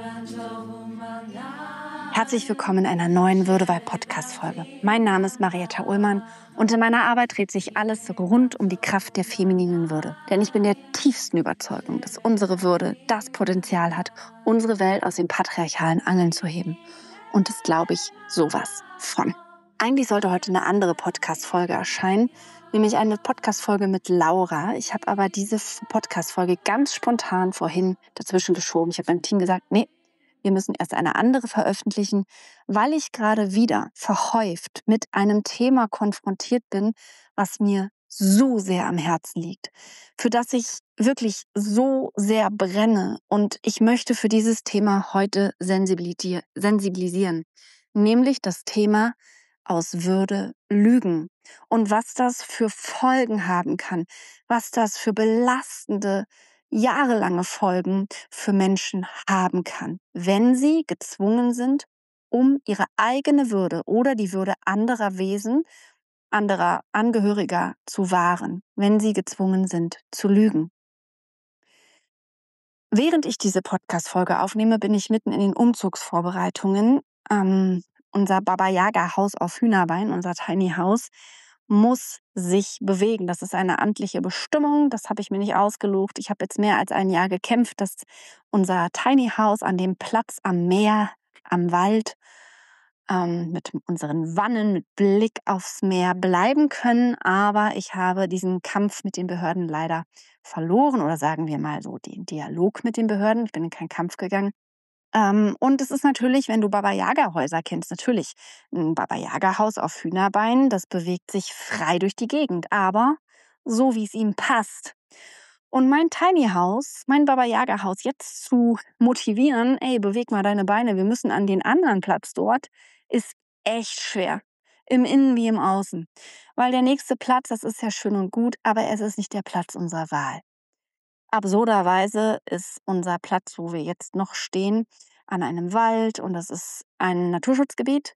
Herzlich willkommen in einer neuen Würdeweib-Podcast-Folge. Mein Name ist Marietta Ullmann und in meiner Arbeit dreht sich alles rund um die Kraft der femininen Würde. Denn ich bin der tiefsten Überzeugung, dass unsere Würde das Potenzial hat, unsere Welt aus den patriarchalen Angeln zu heben. Und das glaube ich sowas von. Eigentlich sollte heute eine andere Podcast-Folge erscheinen, nämlich eine Podcast-Folge mit Laura. Ich habe aber diese Podcast-Folge ganz spontan vorhin dazwischen geschoben. Ich habe meinem Team gesagt, nee, wir müssen erst eine andere veröffentlichen, weil ich gerade wieder verhäuft mit einem Thema konfrontiert bin, was mir so sehr am Herzen liegt, für das ich wirklich so sehr brenne. Und ich möchte für dieses Thema heute sensibilisieren, nämlich das Thema aus Würde lügen und was das für Folgen haben kann, was das für belastende, jahrelange Folgen für Menschen haben kann, wenn sie gezwungen sind, um ihre eigene Würde oder die Würde anderer Wesen, anderer Angehöriger zu wahren, wenn sie gezwungen sind zu lügen. Während ich diese Podcast-Folge aufnehme, bin ich mitten in den Umzugsvorbereitungen. Unser Baba-Yaga-Haus auf Hühnerbein, unser Tiny House, muss sich bewegen. Das ist eine amtliche Bestimmung, das habe ich mir nicht ausgesucht. Ich habe jetzt mehr als ein Jahr gekämpft, dass unser Tiny House an dem Platz am Meer, am Wald, mit unseren Wannen, mit Blick aufs Meer bleiben können. Aber ich habe diesen Kampf mit den Behörden leider verloren oder sagen wir mal so den Dialog mit den Behörden. Ich bin in keinen Kampf gegangen. Und es ist natürlich, wenn du Baba-Yaga-Häuser kennst, natürlich ein Baba-Yaga-Haus auf Hühnerbeinen, das bewegt sich frei durch die Gegend, aber so, wie es ihm passt. Und mein Tiny House, mein Baba-Yaga-Haus jetzt zu motivieren, ey, beweg mal deine Beine, wir müssen an den anderen Platz dort, ist echt schwer. Im Innen wie im Außen. Weil der nächste Platz, das ist ja schön und gut, aber es ist nicht der Platz unserer Wahl. Absurderweise ist unser Platz, wo wir jetzt noch stehen, an einem Wald und das ist ein Naturschutzgebiet.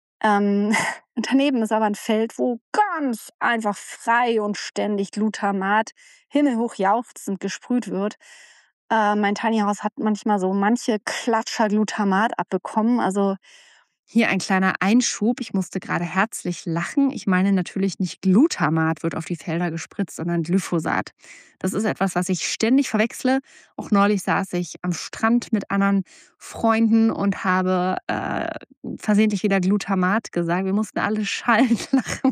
Daneben ist aber ein Feld, wo ganz einfach frei und ständig Glutamat himmelhoch jauchzend gesprüht wird. Mein Tiny House hat manchmal so manche Klatscher Glutamat abbekommen. Also hier ein kleiner Einschub. Ich musste gerade herzlich lachen. Ich meine natürlich nicht Glutamat wird auf die Felder gespritzt, sondern Glyphosat. Das ist etwas, was ich ständig verwechsle. Auch neulich saß ich am Strand mit anderen Freunden und habe versehentlich wieder Glutamat gesagt. Wir mussten alle schallend lachen.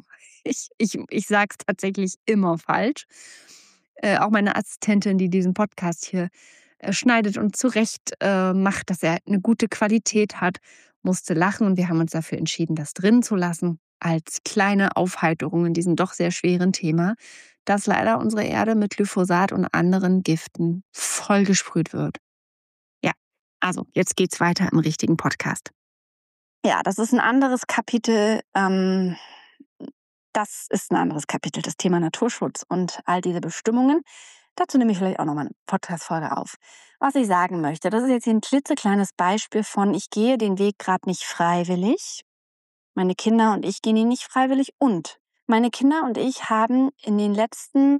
Ich sage es tatsächlich immer falsch. Auch meine Assistentin, die diesen Podcast hier schneidet und zurecht macht, dass er eine gute Qualität hat, musste lachen und wir haben uns dafür entschieden, das drin zu lassen, als kleine Aufheiterung in diesem doch sehr schweren Thema, dass leider unsere Erde mit Glyphosat und anderen Giften vollgesprüht wird. Ja, also jetzt geht's weiter im richtigen Podcast. Ja, das ist ein anderes Kapitel. Das ist ein anderes Kapitel, das Thema Naturschutz und all diese Bestimmungen. Dazu nehme ich vielleicht auch nochmal eine Podcast-Folge auf. Was ich sagen möchte, das ist jetzt hier ein klitzekleines Beispiel von, ich gehe den Weg gerade nicht freiwillig. Meine Kinder und ich gehen ihn nicht freiwillig. Und meine Kinder und ich haben in den letzten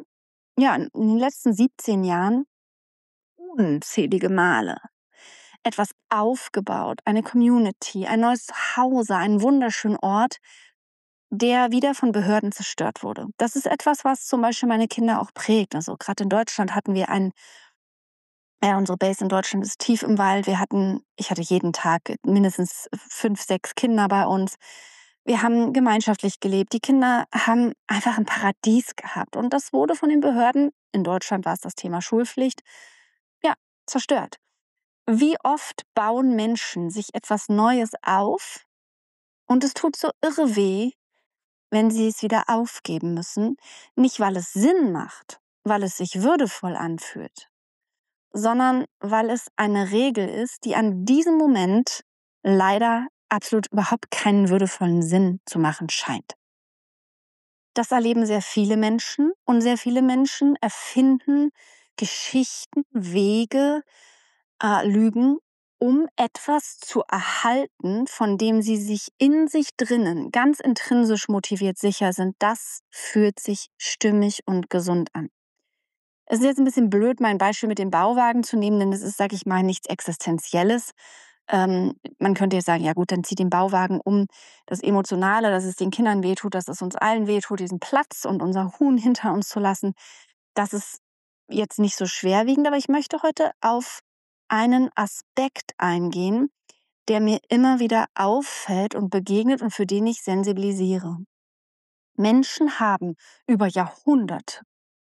17 Jahren unzählige Male etwas aufgebaut, eine Community, ein neues Zuhause, einen wunderschönen Ort, der wieder von Behörden zerstört wurde. Das ist etwas, was zum Beispiel meine Kinder auch prägt. Also gerade in Deutschland hatten wir unsere Base in Deutschland ist tief im Wald. Ich hatte jeden Tag mindestens 5, 6 Kinder bei uns. Wir haben gemeinschaftlich gelebt. Die Kinder haben einfach ein Paradies gehabt. Und das wurde von den Behörden, in Deutschland war es das Thema Schulpflicht, ja, zerstört. Wie oft bauen Menschen sich etwas Neues auf und es tut so irre weh, wenn sie es wieder aufgeben müssen, nicht weil es Sinn macht, weil es sich würdevoll anfühlt, sondern weil es eine Regel ist, die an diesem Moment leider absolut überhaupt keinen würdevollen Sinn zu machen scheint. Das erleben sehr viele Menschen und sehr viele Menschen erfinden Geschichten, Wege, Lügen, um etwas zu erhalten, von dem sie sich in sich drinnen ganz intrinsisch motiviert sicher sind, das fühlt sich stimmig und gesund an. Es ist jetzt ein bisschen blöd, mein Beispiel mit dem Bauwagen zu nehmen, denn es ist, sage ich mal, nichts Existenzielles. Man könnte jetzt sagen: „Ja gut, dann zieht den Bauwagen um.“ Das Emotionale, dass es den Kindern wehtut, dass es uns allen wehtut, diesen Platz und unser Huhn hinter uns zu lassen, das ist jetzt nicht so schwerwiegend. Aber ich möchte heute auf einen Aspekt eingehen, der mir immer wieder auffällt und begegnet und für den ich sensibilisiere. Menschen haben über Jahrhunderte,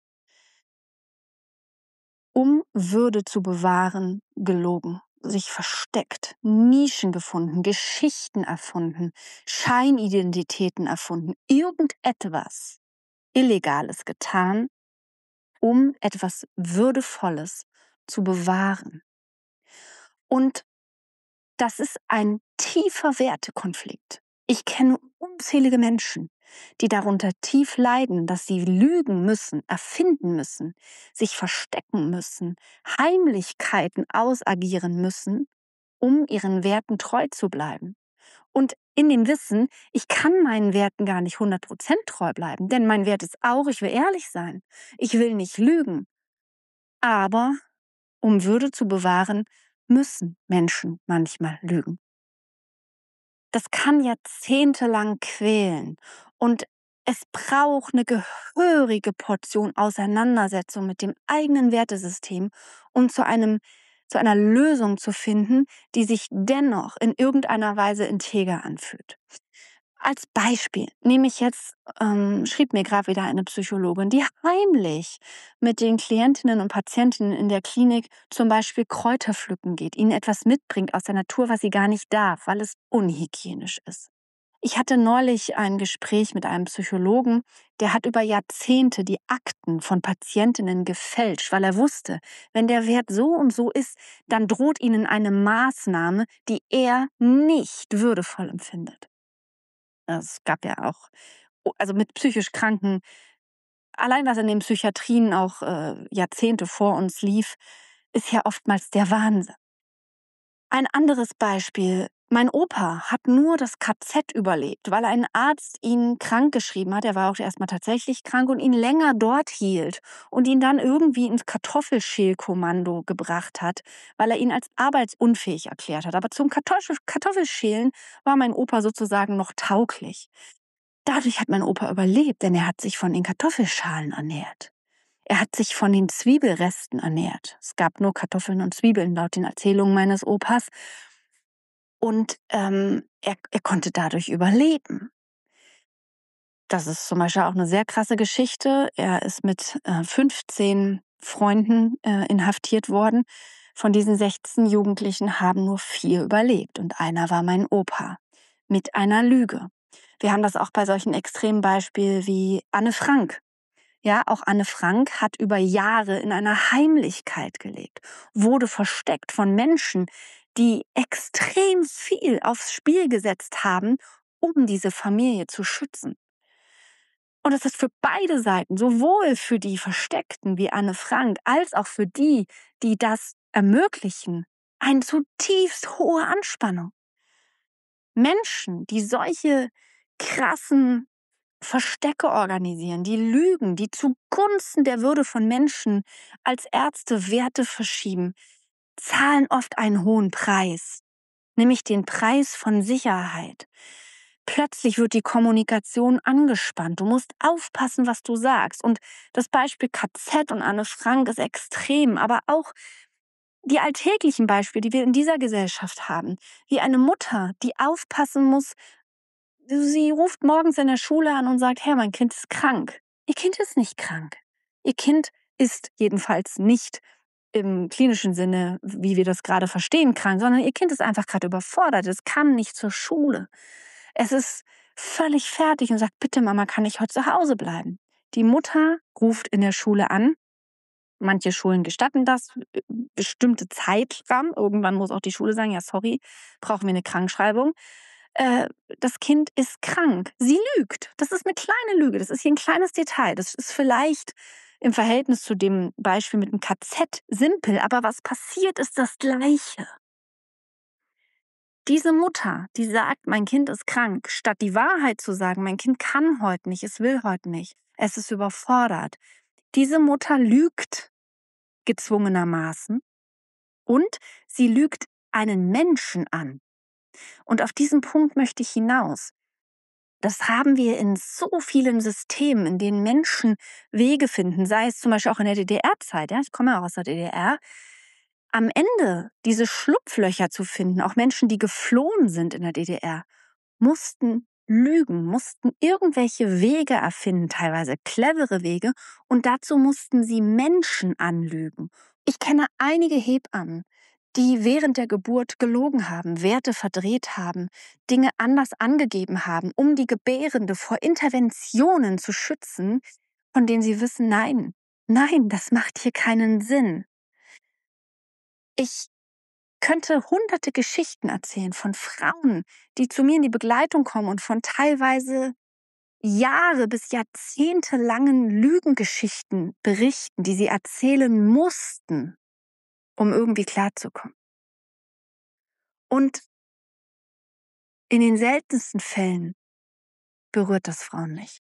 um Würde zu bewahren, gelogen, sich versteckt, Nischen gefunden, Geschichten erfunden, Scheinidentitäten erfunden, irgendetwas Illegales getan, um etwas Würdevolles zu bewahren. Und das ist ein tiefer Wertekonflikt. Ich kenne unzählige Menschen, die darunter tief leiden, dass sie lügen müssen, erfinden müssen, sich verstecken müssen, Heimlichkeiten ausagieren müssen, um ihren Werten treu zu bleiben. Und in dem Wissen, ich kann meinen Werten gar nicht 100% treu bleiben, denn mein Wert ist auch, ich will ehrlich sein. Ich will nicht lügen. Aber um Würde zu bewahren, müssen Menschen manchmal lügen. Das kann jahrzehntelang quälen und es braucht eine gehörige Portion Auseinandersetzung mit dem eigenen Wertesystem, um zu einer Lösung zu finden, die sich dennoch in irgendeiner Weise integer anfühlt. Als Beispiel nehme ich jetzt schrieb mir gerade wieder eine Psychologin, die heimlich mit den Klientinnen und Patientinnen in der Klinik zum Beispiel Kräuter pflücken geht, ihnen etwas mitbringt aus der Natur, was sie gar nicht darf, weil es unhygienisch ist. Ich hatte neulich ein Gespräch mit einem Psychologen, der hat über Jahrzehnte die Akten von Patientinnen gefälscht, weil er wusste, wenn der Wert so und so ist, dann droht ihnen eine Maßnahme, die er nicht würdevoll empfindet. Es gab ja auch, also mit psychisch Kranken, allein was in den Psychiatrien auch Jahrzehnte vor uns lief, ist ja oftmals der Wahnsinn. Ein anderes Beispiel. Mein Opa hat nur das KZ überlebt, weil ein Arzt ihn krankgeschrieben hat. Er war auch erstmal tatsächlich krank und ihn länger dort hielt und ihn dann irgendwie ins Kartoffelschälkommando gebracht hat, weil er ihn als arbeitsunfähig erklärt hat. Aber zum Kartoffelschälen war mein Opa sozusagen noch tauglich. Dadurch hat mein Opa überlebt, denn er hat sich von den Kartoffelschalen ernährt. Er hat sich von den Zwiebelresten ernährt. Es gab nur Kartoffeln und Zwiebeln laut den Erzählungen meines Opas. Und er konnte dadurch überleben. Das ist zum Beispiel auch eine sehr krasse Geschichte. Er ist mit 15 Freunden inhaftiert worden. Von diesen 16 Jugendlichen haben nur 4 überlebt. Und einer war mein Opa. Mit einer Lüge. Wir haben das auch bei solchen extremen Beispielen wie Anne Frank. Ja, auch Anne Frank hat über Jahre in einer Heimlichkeit gelebt, wurde versteckt von Menschen, die extrem viel aufs Spiel gesetzt haben, um diese Familie zu schützen. Und es ist für beide Seiten, sowohl für die Versteckten wie Anne Frank, als auch für die, die das ermöglichen, eine zutiefst hohe Anspannung. Menschen, die solche krassen Verstecke organisieren, die lügen, die zugunsten der Würde von Menschen als Ärzte Werte verschieben, zahlen oft einen hohen Preis, nämlich den Preis von Sicherheit. Plötzlich wird die Kommunikation angespannt. Du musst aufpassen, was du sagst. Und das Beispiel KZ und Anne Frank ist extrem, aber auch die alltäglichen Beispiele, die wir in dieser Gesellschaft haben, wie eine Mutter, die aufpassen muss. Sie ruft morgens in der Schule an und sagt: „Herr, mein Kind ist krank.“ Ihr Kind ist nicht krank. Ihr Kind ist jedenfalls nicht im klinischen Sinne, wie wir das gerade verstehen, krank, sondern ihr Kind ist einfach gerade überfordert. Es kann nicht zur Schule. Es ist völlig fertig und sagt: „Bitte Mama, kann ich heute zu Hause bleiben?“ Die Mutter ruft in der Schule an. Manche Schulen gestatten das, bestimmte Zeitrahmen. Irgendwann muss auch die Schule sagen: „Ja, sorry, brauchen wir eine Krankschreibung.“ Äh, Das Kind ist krank. Sie lügt. Das ist eine kleine Lüge. Das ist hier ein kleines Detail. Das ist vielleicht im Verhältnis zu dem Beispiel mit dem KZ simpel, aber was passiert, ist das Gleiche. Diese Mutter, die sagt: „Mein Kind ist krank“, statt die Wahrheit zu sagen: „Mein Kind kann heute nicht, es will heute nicht, es ist überfordert.“ Diese Mutter lügt. gezwungenermaßen, und sie lügt einen Menschen an. Und auf diesen Punkt möchte ich hinaus. Das haben wir in so vielen Systemen, in denen Menschen Wege finden, sei es zum Beispiel auch in der DDR-Zeit. Ja, ich komme ja auch aus der DDR. Am Ende diese Schlupflöcher zu finden, auch Menschen, die geflohen sind in der DDR, mussten lügen, mussten irgendwelche Wege erfinden, teilweise clevere Wege, und dazu mussten sie Menschen anlügen. Ich kenne einige Hebammen, die während der Geburt gelogen haben, Werte verdreht haben, Dinge anders angegeben haben, um die Gebärende vor Interventionen zu schützen, von denen sie wissen, nein, nein, das macht hier keinen Sinn. Ich könnte hunderte Geschichten erzählen von Frauen, die zu mir in die Begleitung kommen und von teilweise Jahre bis Jahrzehnte langen Lügengeschichten berichten, die sie erzählen mussten, um irgendwie klarzukommen. Und in den seltensten Fällen berührt das Frauen nicht.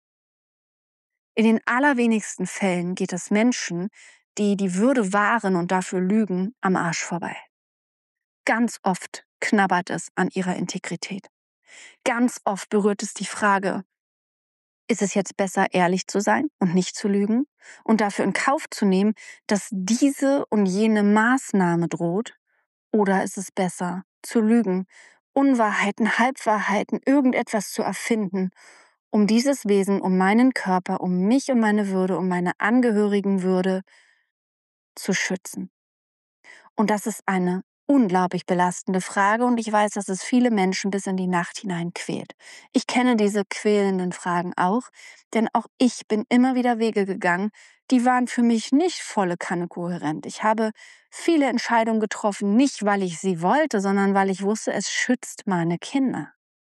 In den allerwenigsten Fällen geht es Menschen, die die Würde wahren und dafür lügen, am Arsch vorbei. Ganz oft knabbert es an ihrer Integrität. Ganz oft berührt es die Frage, ist es jetzt besser, ehrlich zu sein und nicht zu lügen und dafür in Kauf zu nehmen, dass diese und jene Maßnahme droht? Oder ist es besser, zu lügen, Unwahrheiten, Halbwahrheiten, irgendetwas zu erfinden, um dieses Wesen, um meinen Körper, um mich und meine Würde, um meine Angehörigenwürde zu schützen? Und das ist eine unglaublich belastende Frage, und ich weiß, dass es viele Menschen bis in die Nacht hinein quält. Ich kenne diese quälenden Fragen auch, denn auch ich bin immer wieder Wege gegangen, die waren für mich nicht volle Kanne kohärent. Ich habe viele Entscheidungen getroffen, nicht weil ich sie wollte, sondern weil ich wusste, es schützt meine Kinder.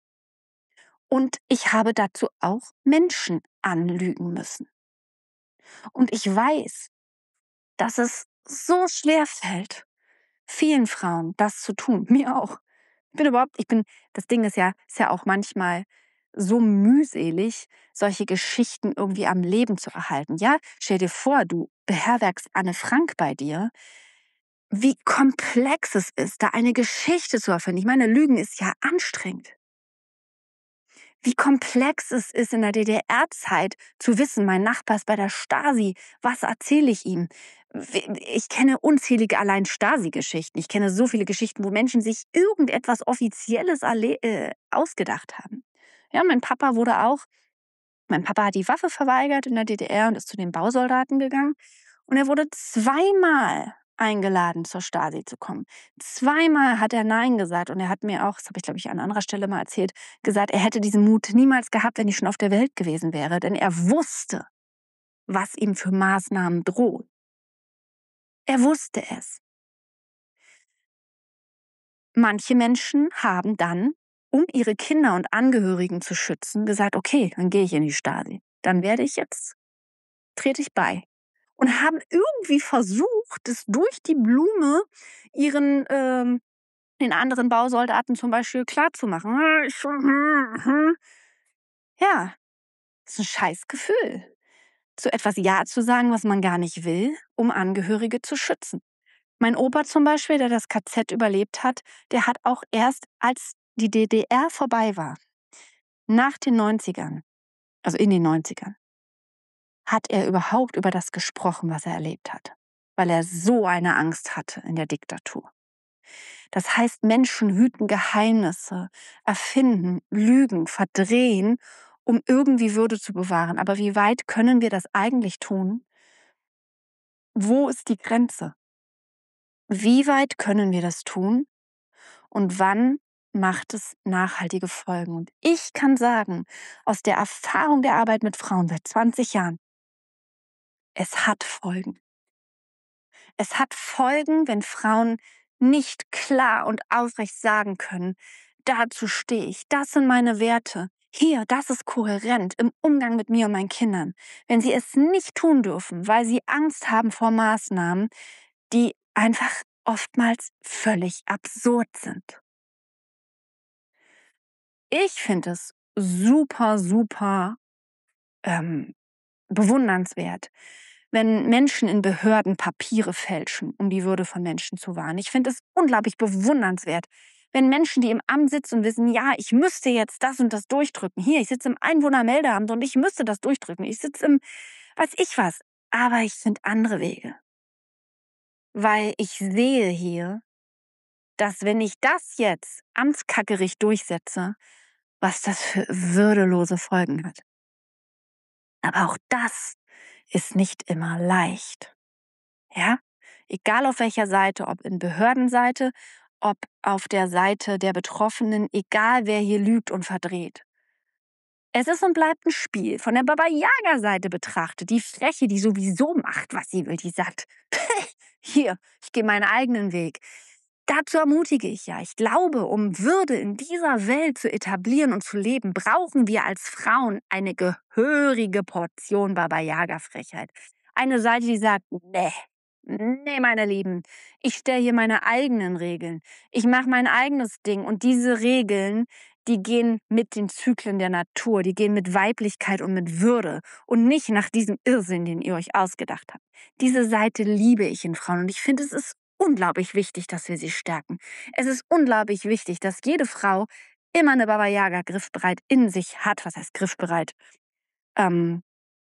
Und ich habe dazu auch Menschen anlügen müssen. Und ich weiß, dass es so schwer fällt, vielen Frauen das zu tun, mir auch. Das Ding ist ja auch manchmal so mühselig, solche Geschichten irgendwie am Leben zu erhalten. Ja, stell dir vor, du beherbergst Anne Frank bei dir. Wie komplex es ist, da eine Geschichte zu erfinden. Ich meine, Lügen ist ja anstrengend. Wie komplex es ist, in der DDR-Zeit zu wissen, mein Nachbar ist bei der Stasi, was erzähle ich ihm? Ich kenne unzählige allein Stasi-Geschichten. Ich kenne so viele Geschichten, wo Menschen sich irgendetwas Offizielles ausgedacht haben. Ja, mein Papa hat die Waffe verweigert in der DDR und ist zu den Bausoldaten gegangen. Und er wurde zweimal eingeladen, zur Stasi zu kommen. Zweimal hat er Nein gesagt, und er hat mir auch, das habe ich glaube ich an anderer Stelle mal erzählt, gesagt, er hätte diesen Mut niemals gehabt, wenn ich schon auf der Welt gewesen wäre, denn er wusste, was ihm für Maßnahmen drohen. Er wusste es. Manche Menschen haben dann, um ihre Kinder und Angehörigen zu schützen, gesagt, okay, dann gehe ich in die Stasi. Dann trete ich bei. Und haben irgendwie versucht, es durch die Blume den anderen Bausoldaten zum Beispiel klarzumachen. Ja, ist ein scheiß Gefühl, zu etwas Ja zu sagen, was man gar nicht will, um Angehörige zu schützen. Mein Opa zum Beispiel, der das KZ überlebt hat, der hat auch erst, als die DDR vorbei war, nach den 90ern, also in den 90ern, hat er überhaupt über das gesprochen, was er erlebt hat, weil er so eine Angst hatte in der Diktatur. Das heißt, Menschen hüten Geheimnisse, erfinden, lügen, verdrehen, um irgendwie Würde zu bewahren. Aber wie weit können wir das eigentlich tun? Wo ist die Grenze? Wie weit können wir das tun? Und wann macht es nachhaltige Folgen? Und ich kann sagen, aus der Erfahrung der Arbeit mit Frauen seit 20 Jahren, es hat Folgen. Es hat Folgen, wenn Frauen nicht klar und aufrecht sagen können, dazu stehe ich, das sind meine Werte. Hier, das ist kohärent im Umgang mit mir und meinen Kindern. Wenn sie es nicht tun dürfen, weil sie Angst haben vor Maßnahmen, die einfach oftmals völlig absurd sind. Ich finde es super, super ähm, bewundernswert, wenn Menschen in Behörden Papiere fälschen, um die Würde von Menschen zu wahren. Ich finde es unglaublich bewundernswert, wenn Menschen, die im Amt sitzen und wissen, ja, ich müsste jetzt das und das durchdrücken. Hier, ich sitze im Einwohnermeldeamt und ich müsste das durchdrücken. Ich sitze im, weiß ich was. Aber ich finde andere Wege. Weil ich sehe hier, dass wenn ich das jetzt amtskackerig durchsetze, was das für würdelose Folgen hat. Aber auch das ist nicht immer leicht. Ja? Egal auf welcher Seite, ob in Behördenseite, ob auf der Seite der Betroffenen, egal wer hier lügt und verdreht. Es ist und bleibt ein Spiel. Von der Baba Yaga-Seite betrachtet, die Freche, die sowieso macht, was sie will, die sagt, hier, ich gehe meinen eigenen Weg. Dazu ermutige ich ja. Ich glaube, um Würde in dieser Welt zu etablieren und zu leben, brauchen wir als Frauen eine gehörige Portion Baba Yaga-Frechheit. Eine Seite, die sagt, nee, meine Lieben, ich stelle hier meine eigenen Regeln. Ich mache mein eigenes Ding und diese Regeln, die gehen mit den Zyklen der Natur, die gehen mit Weiblichkeit und mit Würde und nicht nach diesem Irrsinn, den ihr euch ausgedacht habt. Diese Seite liebe ich in Frauen und ich finde, es ist unglaublich wichtig, dass wir sie stärken. Es ist unglaublich wichtig, dass jede Frau immer eine Baba Yaga griffbereit in sich hat. Was heißt griffbereit? Ähm,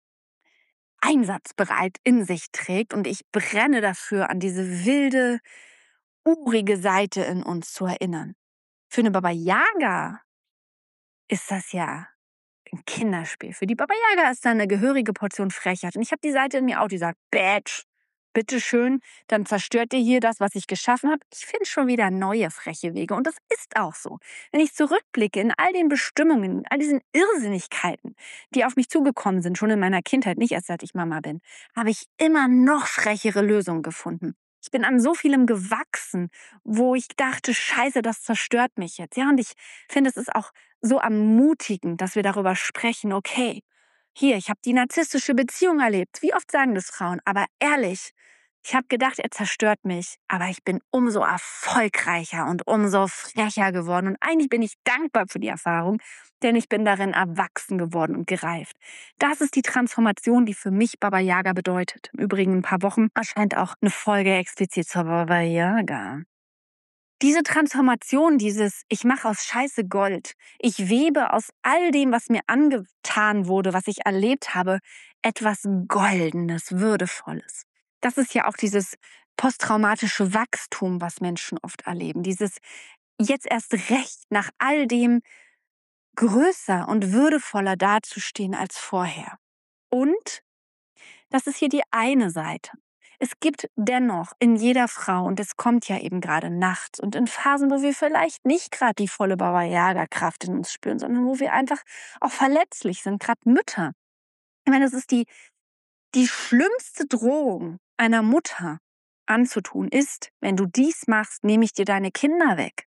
Einsatzbereit in sich trägt. Und ich brenne dafür, an diese wilde, urige Seite in uns zu erinnern. Für eine Baba Yaga ist das ja ein Kinderspiel. Für die Baba Yaga ist da eine gehörige Portion Frechheit. Und ich habe die Seite in mir auch, die sagt, Bitch, bitteschön, dann zerstört ihr hier das, was ich geschaffen habe. Ich finde schon wieder neue freche Wege. Und das ist auch so. Wenn ich zurückblicke in all den Bestimmungen, all diesen Irrsinnigkeiten, die auf mich zugekommen sind, schon in meiner Kindheit, nicht erst seit ich Mama bin, habe ich immer noch frechere Lösungen gefunden. Ich bin an so vielem gewachsen, wo ich dachte, Scheiße, das zerstört mich jetzt. Ja, und ich finde, es ist auch so ermutigend, dass wir darüber sprechen, okay, hier, ich habe die narzisstische Beziehung erlebt. Wie oft sagen das Frauen? Aber ehrlich, ich habe gedacht, er zerstört mich, aber ich bin umso erfolgreicher und umso frecher geworden. Und eigentlich bin ich dankbar für die Erfahrung, denn ich bin darin erwachsen geworden und gereift. Das ist die Transformation, die für mich Baba Yaga bedeutet. Im Übrigen in ein paar Wochen erscheint auch eine Folge explizit zur Baba Yaga. Diese Transformation, dieses ich mache aus Scheiße Gold, ich webe aus all dem, was mir angetan wurde, was ich erlebt habe, etwas Goldenes, Würdevolles. Das ist ja auch dieses posttraumatische Wachstum, was Menschen oft erleben. Dieses jetzt erst recht nach all dem größer und würdevoller dazustehen als vorher. Und das ist hier die eine Seite. Es gibt dennoch in jeder Frau, und es kommt ja eben gerade nachts und in Phasen, wo wir vielleicht nicht gerade die volle Baba Yaga-Kraft in uns spüren, sondern wo wir einfach auch verletzlich sind, gerade Mütter. Ich meine, das ist die schlimmste Drohung einer Mutter anzutun ist, wenn du dies machst, nehme ich dir deine Kinder weg.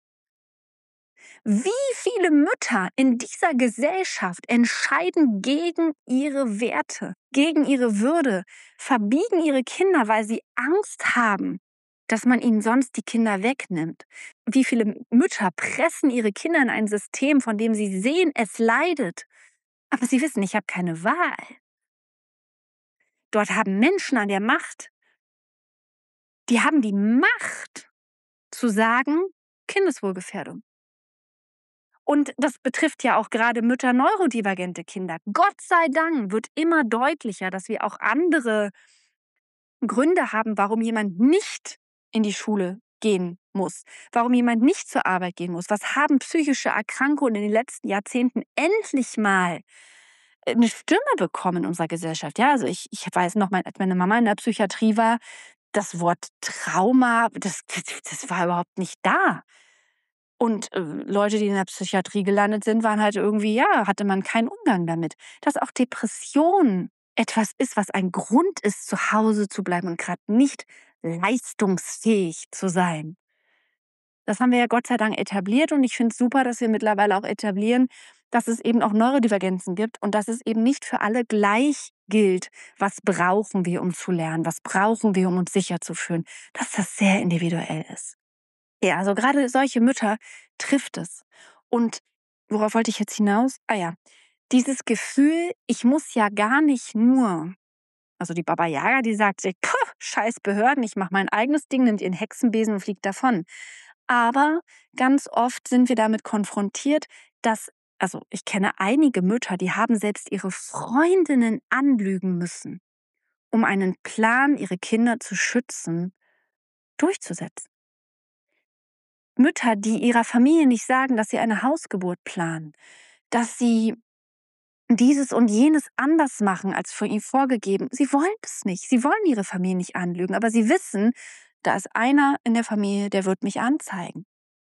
Wie viele Mütter in dieser Gesellschaft entscheiden gegen ihre Werte, gegen ihre Würde, verbiegen ihre Kinder, weil sie Angst haben, dass man ihnen sonst die Kinder wegnimmt? Wie viele Mütter pressen ihre Kinder in ein System, von dem sie sehen, es leidet, aber sie wissen, ich habe keine Wahl. Dort haben Menschen an der Macht, die haben die Macht zu sagen, Kindeswohlgefährdung. Und das betrifft ja auch gerade Mütter-neurodivergente Kinder. Gott sei Dank wird immer deutlicher, dass wir auch andere Gründe haben, warum jemand nicht in die Schule gehen muss, warum jemand nicht zur Arbeit gehen muss. Was haben psychische Erkrankungen in den letzten Jahrzehnten endlich mal eine Stimme bekommen in unserer Gesellschaft? Ja, also ich weiß noch mal, als meine Mama in der Psychiatrie war, das Wort Trauma, das war überhaupt nicht da. Und Leute, die in der Psychiatrie gelandet sind, waren halt irgendwie, ja, hatte man keinen Umgang damit. Dass auch Depression etwas ist, was ein Grund ist, zu Hause zu bleiben und gerade nicht leistungsfähig zu sein. Das haben wir ja Gott sei Dank etabliert und ich finde es super, dass wir mittlerweile auch etablieren, dass es eben auch Neurodivergenzen gibt und dass es eben nicht für alle gleich gilt. Was brauchen wir, um zu lernen? Was brauchen wir, um uns sicher zu fühlen? Dass das sehr individuell ist. Ja, also gerade solche Mütter trifft es. Und worauf wollte ich jetzt hinaus? Ah ja, dieses Gefühl, ich muss ja gar nicht nur Also die Baba Yaga, die sagt sich: „Puh, scheiß Behörden, ich mache mein eigenes Ding“, nimmt ihren Hexenbesen und fliegt davon. Aber ganz oft sind wir damit konfrontiert, dass also ich kenne einige Mütter, die haben selbst ihre Freundinnen anlügen müssen, um einen Plan, ihre Kinder zu schützen, durchzusetzen. Mütter, die ihrer Familie nicht sagen, dass sie eine Hausgeburt planen, dass sie dieses und jenes anders machen als von ihnen vorgegeben. Sie wollen es nicht. Sie wollen ihre Familie nicht anlügen, aber sie wissen, da ist einer in der Familie, der wird mich anzeigen.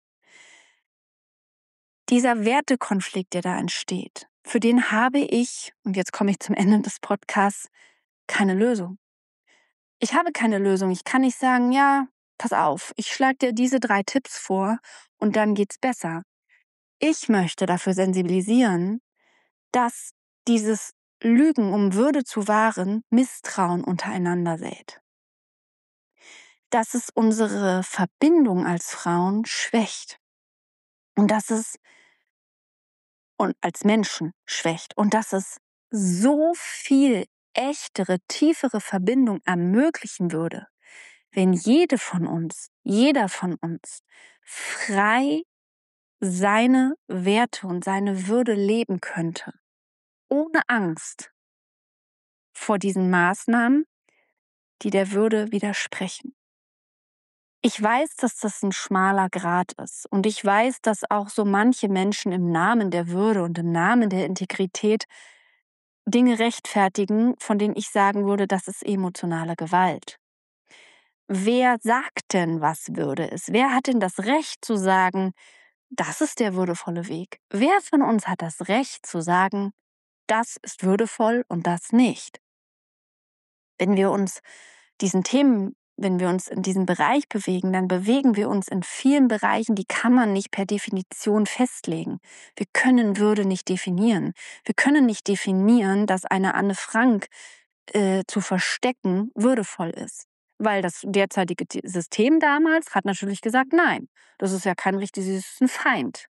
Dieser Wertekonflikt, der da entsteht, für den habe ich, und jetzt komme ich zum Ende des Podcasts, keine Lösung. Ich habe keine Lösung. Ich kann nicht sagen, ja, pass auf, ich schlage dir diese 3 Tipps vor und dann geht's besser. Ich möchte dafür sensibilisieren, dass dieses Lügen, um Würde zu wahren, Misstrauen untereinander sät. Dass es unsere Verbindung als Frauen schwächt und dass es und als Menschen schwächt und dass es so viel echtere, tiefere Verbindung ermöglichen würde, wenn jeder von uns frei seine Werte und seine Würde leben könnte, ohne Angst vor diesen Maßnahmen, die der Würde widersprechen. Ich weiß, dass das ein schmaler Grat ist und ich weiß, dass auch so manche Menschen im Namen der Würde und im Namen der Integrität Dinge rechtfertigen, von denen ich sagen würde, das ist emotionale Gewalt. Wer sagt denn, was Würde ist? Wer hat denn das Recht zu sagen, das ist der würdevolle Weg? Wer von uns hat das Recht zu sagen, das ist würdevoll und das nicht? Wenn wir uns wenn wir uns in diesem Bereich bewegen, dann bewegen wir uns in vielen Bereichen, die kann man nicht per Definition festlegen. Wir können Würde nicht definieren. Wir können nicht definieren, dass eine Anne Frank zu verstecken würdevoll ist. Weil das derzeitige System damals hat natürlich gesagt, nein, das ist ja kein richtiges, das ist ein Feind.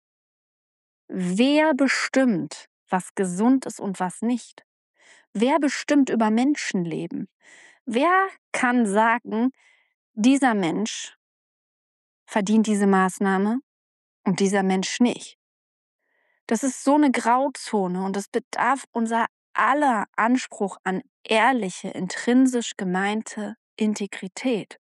Wer bestimmt, was gesund ist und was nicht? Wer bestimmt über Menschenleben? Wer kann sagen, dieser Mensch verdient diese Maßnahme und dieser Mensch nicht? Das ist so eine Grauzone und das bedarf unser aller Anspruch an ehrliche, intrinsisch gemeinte Integrität.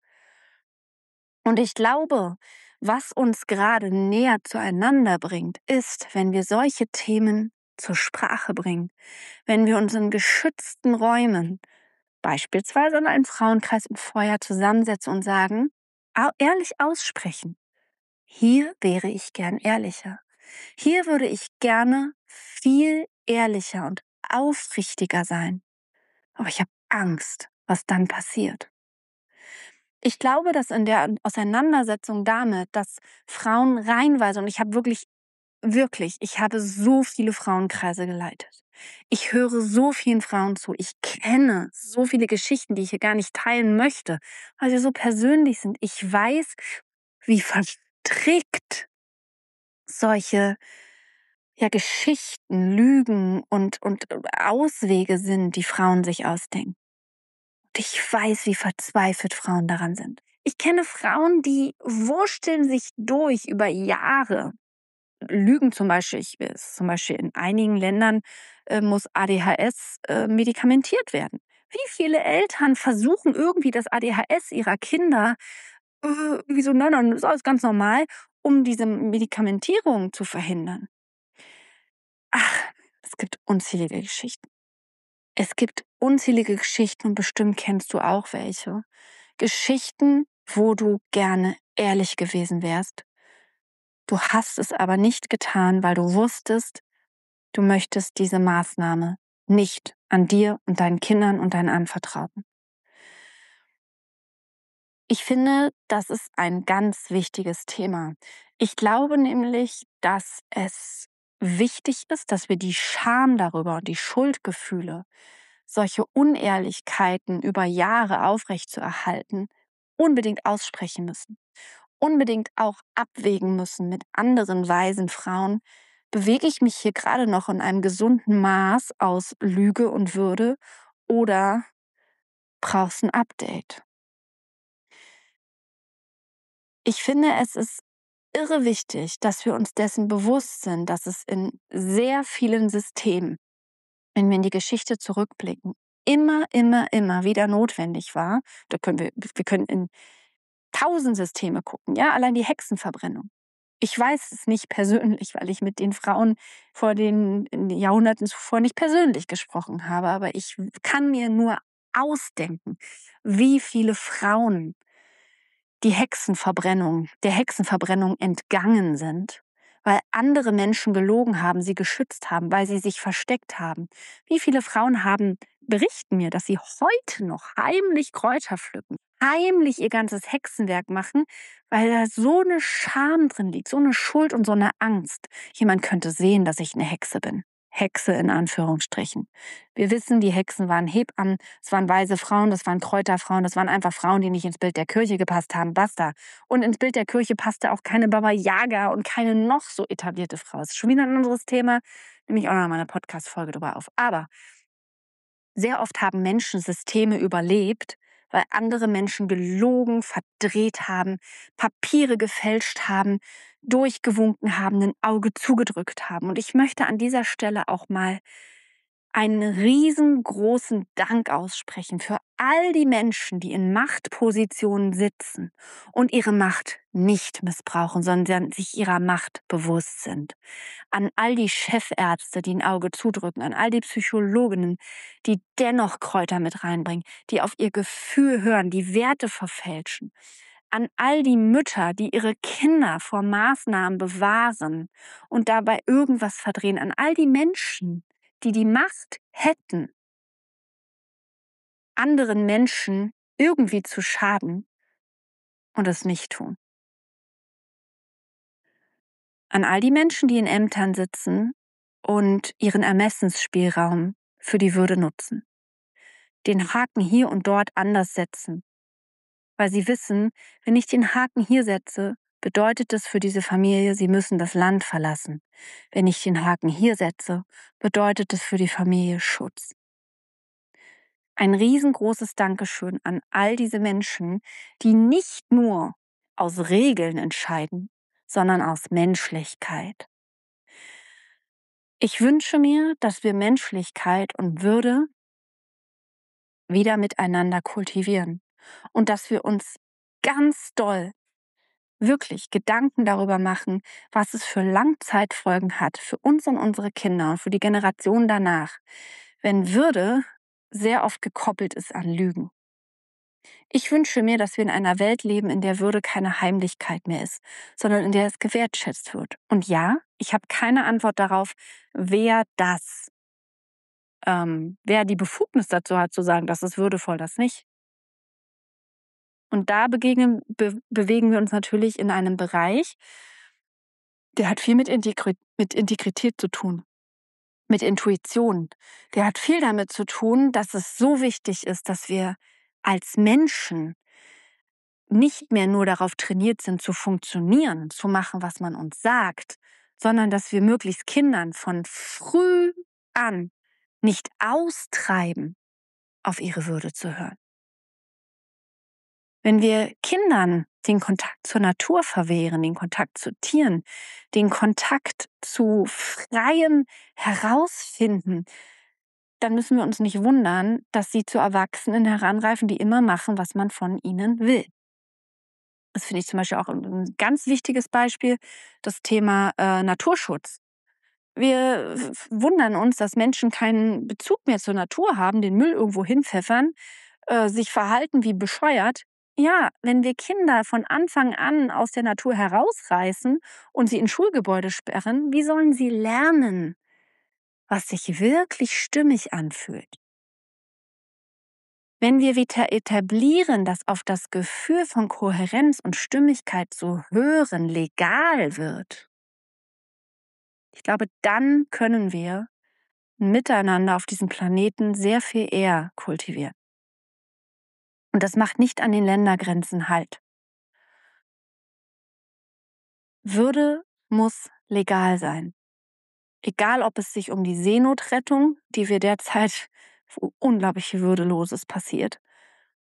Und ich glaube, was uns gerade näher zueinander bringt, ist, wenn wir solche Themen zur Sprache bringen, wenn wir uns in geschützten Räumen, beispielsweise in einem Frauenkreis im Feuer, zusammensetzen und sagen, ehrlich aussprechen. Hier wäre ich gern ehrlicher. Hier würde ich gerne viel ehrlicher und aufrichtiger sein. Aber ich habe Angst, was dann passiert. Ich glaube, dass in der Auseinandersetzung damit, dass Frauen reihenweise, und ich habe wirklich, ich habe so viele Frauenkreise geleitet. Ich höre so vielen Frauen zu. Ich kenne so viele Geschichten, die ich hier gar nicht teilen möchte, weil sie so persönlich sind. Ich weiß, wie verstrickt solche Geschichten, Lügen und Auswege sind, die Frauen sich ausdenken. Und ich weiß, wie verzweifelt Frauen daran sind. Ich kenne Frauen, die wursteln sich durch über Jahre. Lügen zum Beispiel, zum Beispiel in einigen Ländern muss ADHS medikamentiert werden. Wie viele Eltern versuchen irgendwie das ADHS ihrer Kinder irgendwie so, nein, nein, das ist alles ganz normal, um diese Medikamentierung zu verhindern. Ach, es gibt unzählige Geschichten. Es gibt unzählige Geschichten und bestimmt kennst du auch welche. Geschichten, wo du gerne ehrlich gewesen wärst. Du hast es aber nicht getan, weil du wusstest, du möchtest diese Maßnahme nicht an dir und deinen Kindern und deinen Anvertrauten. Ich finde, das ist ein ganz wichtiges Thema. Ich glaube nämlich, dass es wichtig ist, dass wir die Scham darüber und die Schuldgefühle, solche Unehrlichkeiten über Jahre aufrechtzuerhalten, unbedingt aussprechen müssen. Unbedingt auch abwägen müssen mit anderen weisen Frauen, bewege ich mich hier gerade noch in einem gesunden Maß aus Lüge und Würde oder brauchst ein Update. Ich finde, es ist irre wichtig, dass wir uns dessen bewusst sind, dass es in sehr vielen Systemen, wenn wir in die Geschichte zurückblicken, immer wieder notwendig war. Da können wir können in tausend Systeme gucken, ja, allein die Hexenverbrennung. Ich weiß es nicht persönlich, weil ich mit den Frauen vor den in den Jahrhunderten zuvor nicht persönlich gesprochen habe, aber ich kann mir nur ausdenken, wie viele Frauen der Hexenverbrennung entgangen sind, weil andere Menschen gelogen haben, sie geschützt haben, weil sie sich versteckt haben. Wie viele Frauen berichten mir, dass sie heute noch heimlich Kräuter pflücken, heimlich ihr ganzes Hexenwerk machen, weil da so eine Scham drin liegt, so eine Schuld und so eine Angst. Jemand könnte sehen, dass ich eine Hexe bin. Hexe in Anführungsstrichen. Wir wissen, die Hexen waren Hebammen, es waren weise Frauen, das waren Kräuterfrauen, das waren einfach Frauen, die nicht ins Bild der Kirche gepasst haben, basta. Und ins Bild der Kirche passte auch keine Baba Yaga und keine noch so etablierte Frau. Das ist schon wieder ein anderes Thema, nehme ich auch noch mal eine Podcast-Folge drüber auf. Aber sehr oft haben Menschen Systeme überlebt, weil andere Menschen gelogen, verdreht haben, Papiere gefälscht haben, durchgewunken haben, ein Auge zugedrückt haben. Und ich möchte an dieser Stelle auch mal einen riesengroßen Dank aussprechen für all die Menschen, die in Machtpositionen sitzen und ihre Macht nicht missbrauchen, sondern sich ihrer Macht bewusst sind. An all die Chefärzte, die ein Auge zudrücken, an all die Psychologinnen, die dennoch Kräuter mit reinbringen, die auf ihr Gefühl hören, die Werte verfälschen. An all die Mütter, die ihre Kinder vor Maßnahmen bewahren und dabei irgendwas verdrehen. An all die Menschen, die die Macht hätten, anderen Menschen irgendwie zu schaden und es nicht tun. An all die Menschen, die in Ämtern sitzen und ihren Ermessensspielraum für die Würde nutzen. Den Haken hier und dort anders setzen, weil sie wissen, wenn ich den Haken hier setze, bedeutet es für diese Familie, sie müssen das Land verlassen. Wenn ich den Haken hier setze, bedeutet es für die Familie Schutz. Ein riesengroßes Dankeschön an all diese Menschen, die nicht nur aus Regeln entscheiden, sondern aus Menschlichkeit. Ich wünsche mir, dass wir Menschlichkeit und Würde wieder miteinander kultivieren und dass wir uns ganz doll wirklich Gedanken darüber machen, was es für Langzeitfolgen hat für uns und unsere Kinder und für die Generation danach, wenn Würde sehr oft gekoppelt ist an Lügen. Ich wünsche mir, dass wir in einer Welt leben, in der Würde keine Heimlichkeit mehr ist, sondern in der es gewertschätzt wird. Und ja, ich habe keine Antwort darauf, wer die Befugnis dazu hat, zu sagen, das ist würdevoll, das nicht. Und da bewegen wir uns natürlich in einem Bereich, der hat viel mit Integrität zu tun, mit Intuition. Der hat viel damit zu tun, dass es so wichtig ist, dass wir als Menschen nicht mehr nur darauf trainiert sind, zu funktionieren, zu machen, was man uns sagt, sondern dass wir möglichst Kindern von früh an nicht austreiben, auf ihre Würde zu hören. Wenn wir Kindern den Kontakt zur Natur verwehren, den Kontakt zu Tieren, den Kontakt zu freiem Herausfinden, dann müssen wir uns nicht wundern, dass sie zu Erwachsenen heranreifen, die immer machen, was man von ihnen will. Das finde ich zum Beispiel auch ein ganz wichtiges Beispiel, das Thema Naturschutz. Wir wundern uns, dass Menschen keinen Bezug mehr zur Natur haben, den Müll irgendwo hinpfeffern, sich verhalten wie bescheuert. Ja, wenn wir Kinder von Anfang an aus der Natur herausreißen und sie in Schulgebäude sperren, wie sollen sie lernen, was sich wirklich stimmig anfühlt? Wenn wir wieder etablieren, dass auf das Gefühl von Kohärenz und Stimmigkeit zu hören legal wird, ich glaube, dann können wir miteinander auf diesem Planeten sehr viel eher kultivieren. Und das macht nicht an den Ländergrenzen Halt. Würde muss legal sein. Egal, ob es sich um die Seenotrettung, die wir derzeit, wo unglaublich Würdeloses passiert,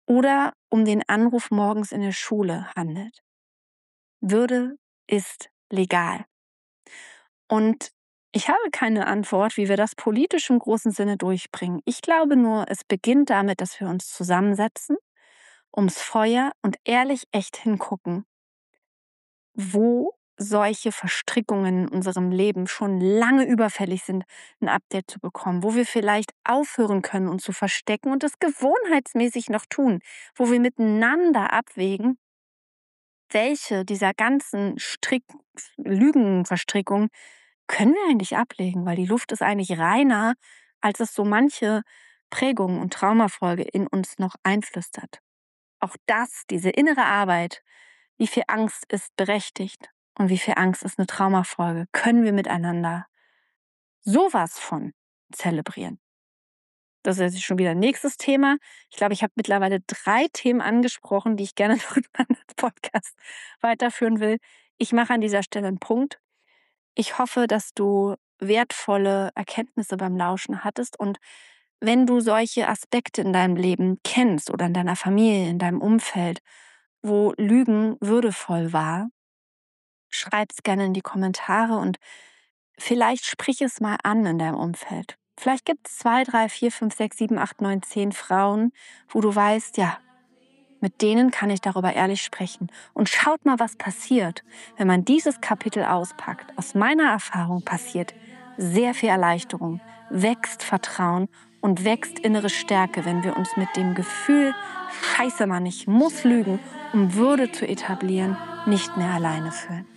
oder um den Anruf morgens in der Schule handelt. Würde ist legal. Und ich habe keine Antwort, wie wir das politisch im großen Sinne durchbringen. Ich glaube nur, es beginnt damit, dass wir uns zusammensetzen, ums Feuer und ehrlich echt hingucken, wo solche Verstrickungen in unserem Leben schon lange überfällig sind, ein Update zu bekommen, wo wir vielleicht aufhören können, uns zu verstecken und das gewohnheitsmäßig noch tun, wo wir miteinander abwägen, welche dieser ganzen Lügenverstrickungen können wir eigentlich ablegen, weil die Luft ist eigentlich reiner, als es so manche Prägung und Traumafolge in uns noch einflüstert. Auch das, diese innere Arbeit, wie viel Angst ist berechtigt und wie viel Angst ist eine Traumafolge, können wir miteinander sowas von zelebrieren. Das ist jetzt schon wieder ein nächstes Thema. Ich glaube, ich habe mittlerweile 3 Themen angesprochen, die ich gerne noch in meinem Podcast weiterführen will. Ich mache an dieser Stelle einen Punkt. Ich hoffe, dass du wertvolle Erkenntnisse beim Lauschen hattest und wenn du solche Aspekte in deinem Leben kennst oder in deiner Familie, in deinem Umfeld, wo Lügen würdevoll war, schreib's gerne in die Kommentare und vielleicht sprich es mal an in deinem Umfeld. Vielleicht gibt es 2, 3, 4, 5, 6, 7, 8, 9, 10 Frauen, wo du weißt, ja, mit denen kann ich darüber ehrlich sprechen. Und schaut mal, was passiert, wenn man dieses Kapitel auspackt. Aus meiner Erfahrung passiert sehr viel Erleichterung, wächst Vertrauen und wächst innere Stärke, wenn wir uns mit dem Gefühl, scheiße Mann, ich muss lügen, um Würde zu etablieren, nicht mehr alleine fühlen.